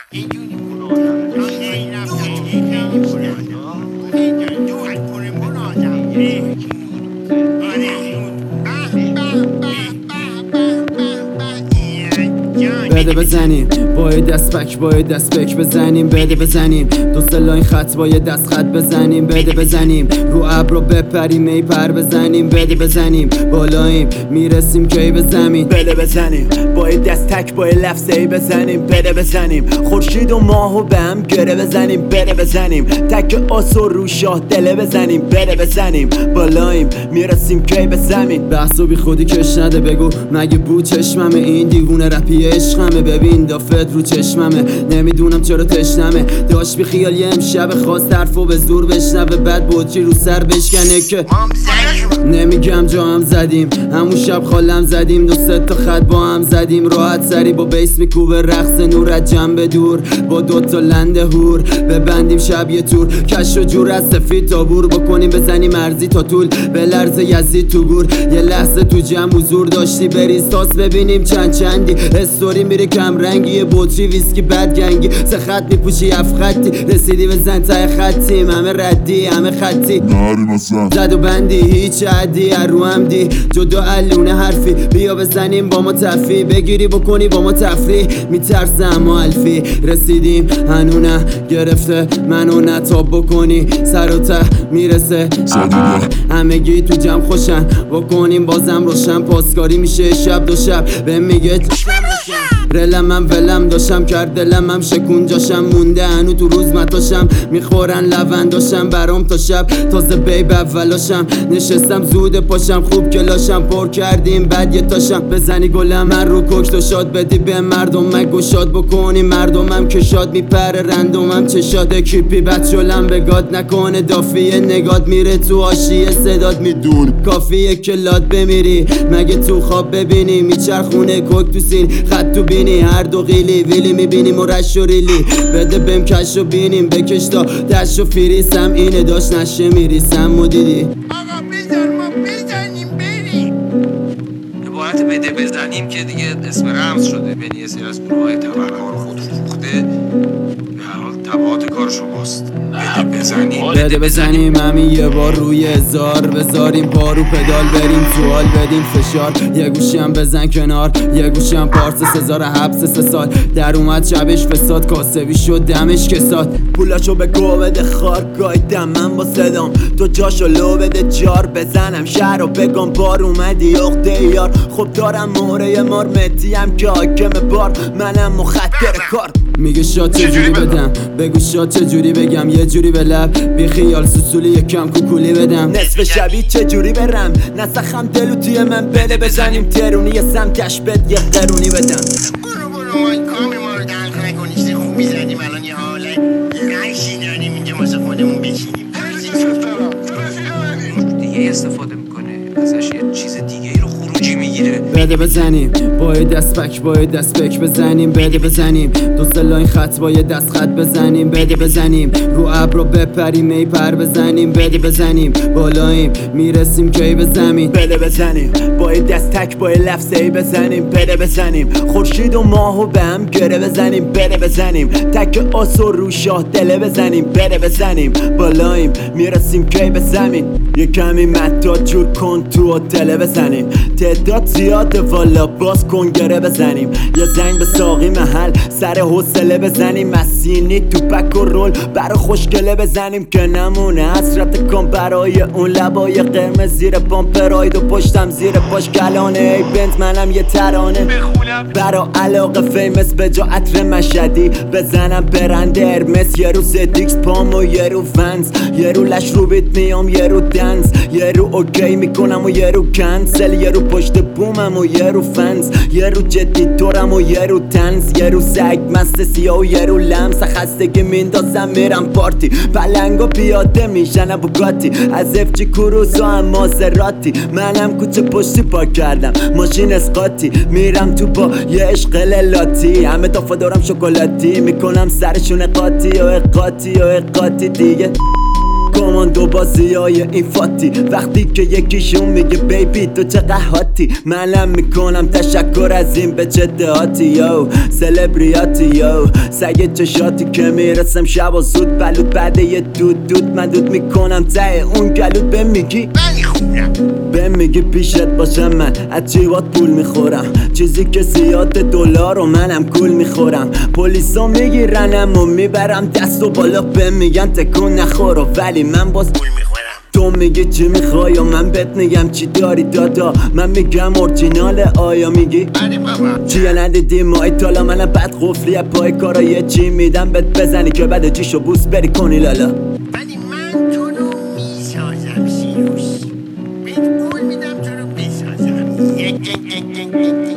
بده بزنیم باید دست پک باید دست پک بزنیم بده بزنیم دو سلاین خط باید دست خط بزنیم بده بزنیم رو ابرو بپریم ای پر بزنیم بده بزنیم بالاییم میرسیم کی به زمین بده بزنیم باید دست تک باید لفظ ای بزنیم بده بزنیم خورشید و ماهو به هم گره بزنیم بده بزنیم تک آسو رو شاه دله بزنیم بده بزنیم بالاییم میرسیم کی به زمین بحث و بی خودی کش نده بگو مگه بود چشممه این دیوونه رپی عشقمه ببین دافت رو چشممه نمیدونم چرا تشنمه داشت بی خیال یه امشب خواست حرفو به زور بشنوه بعد بودچی رو سر بشکنه که نمیگم جا هم زدیم همون شب خالم زدیم دو سه تا خط با هم زدیم راحت سری با بیس میکوبه رقص نور از جنب دور با دوتا لنده هور ببندیم شب یه تور کش و جور از سفید تا بور بکنیم بزنیم ارزی تا طول به لرز یزید تو گور یه لحظه تو جمع حضور داشتی بریز تاس ببینیم چند چندی استوری میره کم رنگی بطری ویسکی بد گنگی سه خط میپوشی اف خطی رسیدی به زن تای خطی همه ردی همه خطی زد و بندی هیچ عدی رو هم دی جدا علونه حرفی بیا بزنیم با ما تفی بگیری بکنی با ما تفریح میترسه اما الفی رسیدیم هنو نه گرفته منو نتاب بکنی سر و ته میرسه همگی تو جمع خوشن بکنیم بازم روشن پاسکاری میشه شب دو شب به میگه رلم من ولم داشتم کرد دلم هم شکون جاشم مونده هنو تو روز متاشم میخورن لونداشم برام تا شب تازه بیب اولاشم نشستم زود پاشم خوب کلاشم پر کردیم بعد یه تاشم بزنی گلم من رو کشت و شاد بدی به مردم من گشاد بکنی مردمم که شاد میپره رندومم چشاد کیپی بچولم به گاد نکنه دافیه نگات میره تو حاشیه صدات میدون کافیه که لاد بمیری مگه تو خواب ببینی میچرخونه کوک تو سین خط تو بینی هر دو قیلی ویلی میبینیم و رش و ریلی بده بهم کش و بینیم بکش تا دش و فریسم اینه داشت نشه میریسم و دیدی آقا بزن ما بزنیم بریم عبارت بده بزنیم که دیگه اسم رمز شده بین یه سری از گروه های تبرکار خود فروخته به هر حال تبعات کار شماست بده بزنیم همین یه بار روی هزار بذاریم پارو پدال بریم سوال بدیم فشار یه گوشیم بزن کنار یه گوشیم پارس سزار حبس 3 سال در اومد شبش فساد کاسبی شد دمش کساد پولاشو به گو بده خار گایدم من با صدام تو جاشو لو بده جار بزنم شهر رو بگم بار اومدی اخته یار خب دارم موره مار مدیم که حاکم بار منم مخدر کار میگه شاد چجوری بدم بگو شاد چجوری بگم یه جوری به لب بی خیال سوسولی یکم کوکولی بدم نصف شبی چجوری برم نسخم دلو توی من بده بزنیم ترونی یه سمتش بد یه قرونی بدم برو ما کامی ما رو دلق نکنی چیز خوبی زدیم الان یه حاله نشینانیم اینجا واسه خودمون بشینیم دیگه استفاده میکنه ازش یه چیز دیگه ای رو خروجی میگیره بده بزنیم باید دست پک باید دست پک بزنیم بده بزنیم دو سلاین خط باید دست خط بزنیم بده بزنیم رو ابرو بپریم ای پر بزنیم بده بزنیم بالاییم میرسیم کی به زمین بده بزنیم باید دست تک باید لفظ ای بزنیم بده بزنیم خورشید و ماهو به هم گره بزنیم بده بزنیم تک آسو رو شاه دله بزنیم بده بزنیم بالاییم میرسیم کی به زمین یه کمی مداد جور کن تو هتل بزنیم تعداد زیاده والا باز کن گره بزنیم یه زنگ به ساقی محل سر حوصله بزنیم مسینی توپک و رول برا خوشگله بزنیم که نمونه حسرت کن برای اون لبای قرمز زیر پامپراید و پشتم زیر پاش کلانه ای بنت منم یه ترانه برا علاقه فیمس به جا عطر مشهدی بزنم برنده ارمس یه رو زدیکس پام و یه رو ونز یه رو لش رو بیت میام یه رو دنز یه رو اوکی میکنم و یه رو کنسل یه رو پشت بومم و یه رو فنز یه رو جدی دورم و یه رو تنز یه رو سگ مست سیاه و یه رو لمس خستگی میندازم میرم پارتی پلنگو پیاده میشن بوگاتی از افجی کروسو هم مازراتی منم کوچه پشتی پاک کردم ماشین اسقاطی میرم تو با یه عشق لاتی همه دافا دارم شکلاتی میکنم سرشون قاطی و قاطی و قاطی دیگه کماندو بازی های این فاتی، وقتی که یکیشون میگه بیبی تو چه قحاتی، منم میکنم تشکر از این به جدهاتی یو سلبریاتی یو سگ چشاتی که میرسم شب و زود بلود بعد یه دود من دود میکنم ته اون گلود به میگی ولی خوبم به میگی پیشت باشم من از جیبات پول میخورم، چیزی که زیاد دلار و منم کول میخورم، پلیسا میگیرنم و میبرم دست و بالا به میگن تکون نخورو ولی من باز پول میخورم تو میگی چی میخوای و من بهت میگم چی داری دادا، من میگم اورجینال آیا میگی بله بابا چیه ندیدی مای تالا منم بد قفلی پای کارای چی میدم بهت بزنی که بعد جیشو بوس بری کنی لالا، ولی من تو رو میسازم سیروس بهت قول میدم تو رو بسازم